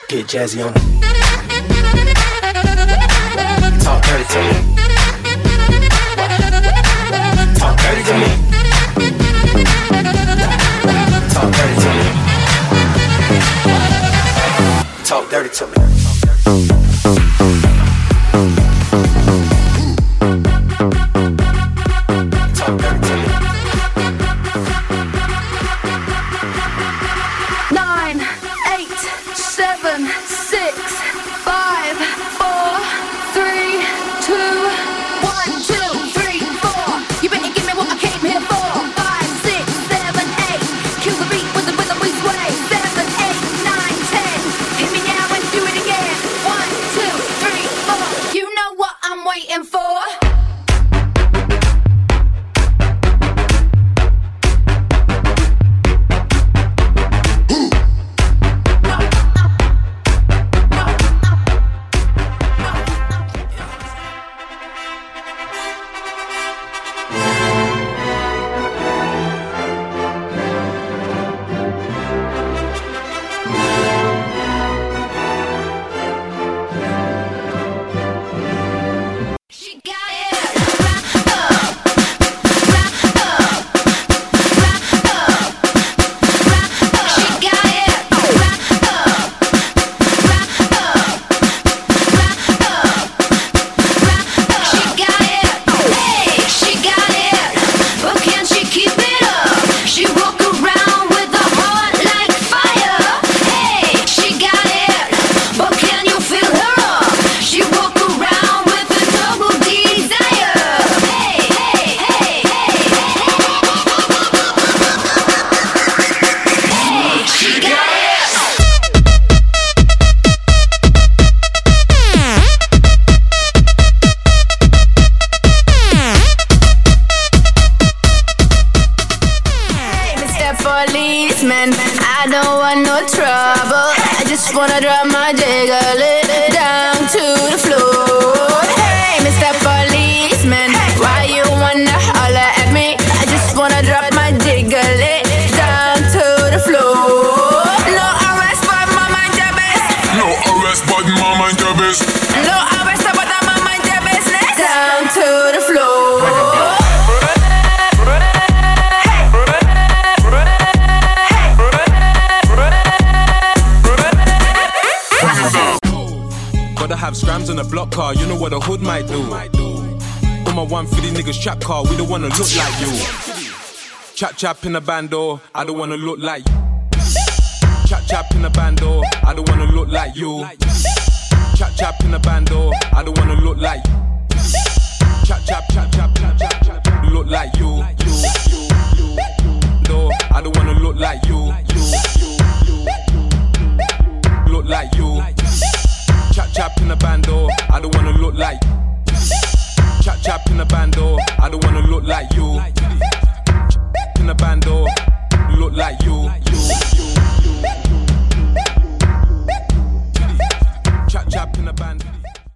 Get jazzy on it. Talk dirty to me. Talk dirty to me. Talk dirty to me. Talk dirty to me. Talk dirty to me. 9, 8, 7, 6, 5, 4, 3, 2, 1, 2, 3, 4. You better give me what I came here for. 5, 6, 7, 8. Kill the beat with the rhythm we sway. 7, 8, 9, 10. Hit me now and do it again. 1, 2, 3, 4. You know what I'm waiting for. Policeman, I don't want no trouble. I just wanna drop my jiggle it down to the floor. Hey, Mr. Policeman, why you wanna holler at me? I just wanna drop my jiggle it down to the floor. No arrest, but my mind your business. No arrest, but my mind your business. No arrest, but my mind your business. Down to the floor. Gotta have scrams on a block car, you know what a hood might do. On my 150 niggas trap car, we don't wanna look like you. Chap in the bando, I don't wanna look like you. Chap in the bando, I don't wanna look like you. Chap in the bando, I don't wanna look like you. Chap, look like you. No, I don't wanna look like you. Look like you. Chap in the bando, I don't wanna look like. Chap in the bando, I don't wanna look like you.